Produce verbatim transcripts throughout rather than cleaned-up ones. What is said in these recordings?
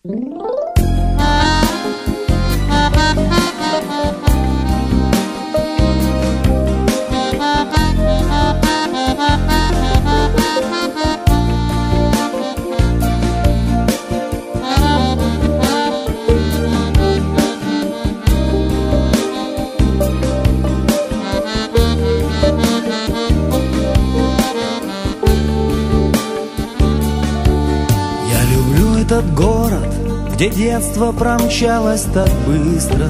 Этот город, где детство промчалось так быстро,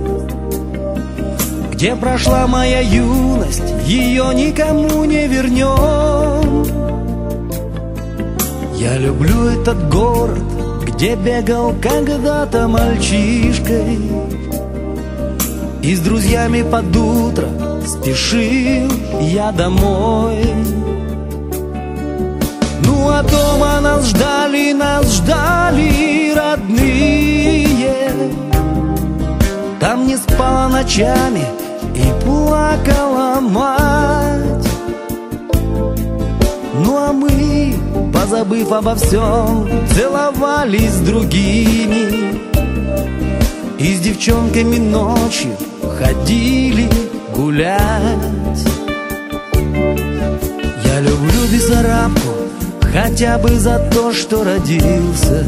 где прошла моя юность, ее никому не вернем. Я люблю этот город, где бегал когда-то мальчишкой и с друзьями под утро спешил я домой. Ну а дома нас ждали, нас ждали родные. Там не спала ночами и плакала мать. Ну а мы, позабыв обо всем, целовались с другими и с девчонками ночью ходили гулять. Я люблю Бессарабку хотя бы за то, что родился,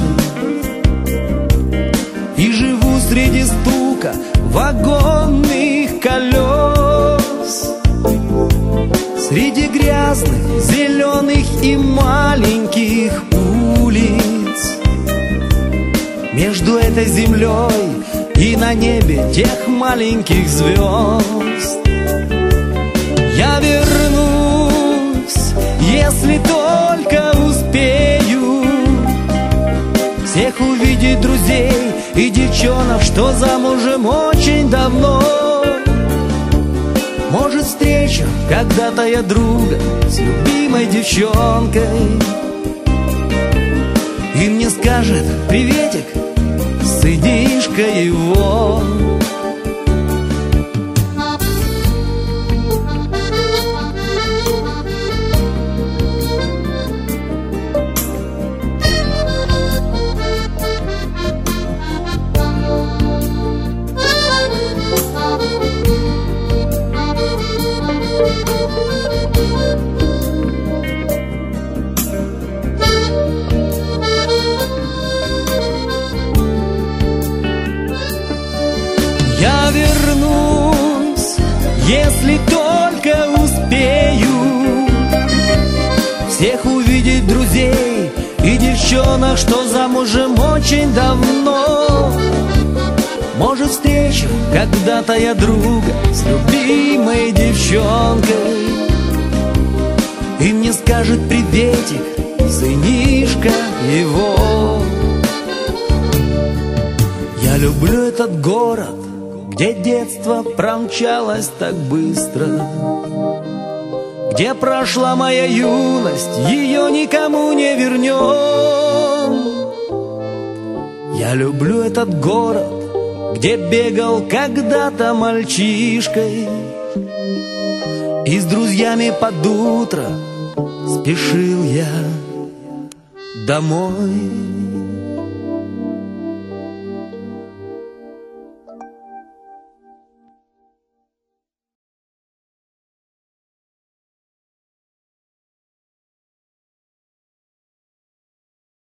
и живу среди стука вагонных колес, среди грязных, зеленых и маленьких улиц, между этой землей и на небе тех маленьких звезд. Я вернусь, если только успею всех увидеть друзей и девчонок, что замужем очень давно. Может, встречу когда-то я друга с любимой девчонкой, и мне скажет приветик сынишка его. Я вернусь, если только успею всех увидеть друзей и девчонок, что замужем очень давно. Может, встречу когда-то я друга с любимой девчонкой, и мне скажет приветик сынишка его. Я люблю этот город, где детство промчалось так быстро, где прошла моя юность, ее никому не вернем. Я люблю этот город, где бегал когда-то мальчишкой и с друзьями под утро спешил я домой.